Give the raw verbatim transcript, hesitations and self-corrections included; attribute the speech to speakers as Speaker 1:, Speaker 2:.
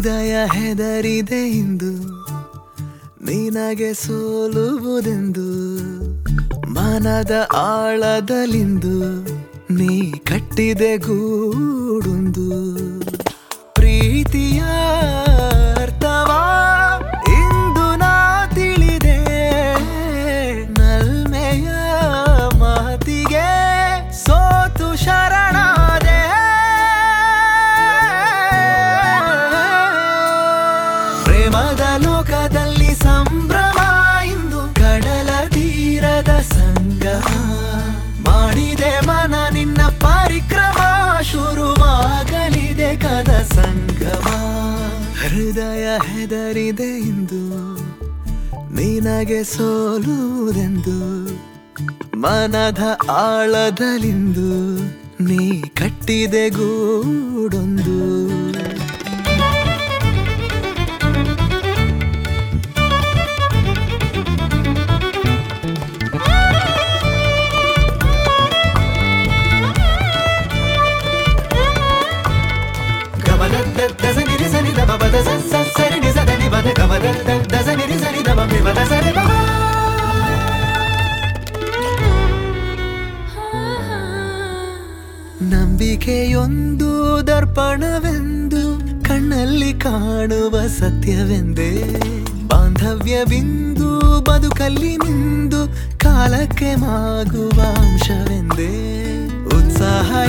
Speaker 1: ಹೃದಯ ಹೆದರಿದೆ ಇಂದು ನಿನಗೆ ಸೋಲುವುದೆಂದು ಮನದ ಆಳದಲ್ಲಿಂದು ನೀ ಕಟ್ಟಿದೆ ಗೂಡೊಂದು ಪ್ರೀತಿಯ ಅರ್ಥವಾ ಇಂದು ನಾ ತಿಳಿದೆ ನಲ್ಮೆಯ ಮಾತಿಗೆ ಸೋತು ಶರಣಾದೆ ಪ್ರೇಮದ ಲೋಕದಲ್ಲಿ ಸಂಭ್ರಮ ಇಂದು ಕಡಲ ತೀರದ ಸಂಗಮ ಮಾಡಿದೆ ಮನ ನಿನ್ನ ಪರಿಕ್ರಮ ಶುರುವಾಗಲಿದೆ ಕದ ಸಂಗಮ ಹೃದಯ ಹೆದರಿದೆ ಇಂದು ನಿನಗೆ ಸೋಲುವುದೆಂದು ಮನದ ಆಳದಲ್ಲಿಂದು ನೀ ಕಟ್ಟಿದೆ ಗೂಡೊಂದು ನಂಬಿಕೆಯೊಂದು ದರ್ಪಣವೆಂದು ಕಣ್ಣಲ್ಲಿ ಕಾಣುವ ಸತ್ಯವೆಂದೇ ಬಾಂಧವ್ಯವಿಂದು ಬದುಕಲ್ಲಿ ನಿಂದು ಕಾಲಕ್ಕೆ ಮಾಗುವ ಅಂಶವೆಂದೇ ಉತ್ಸಾಹ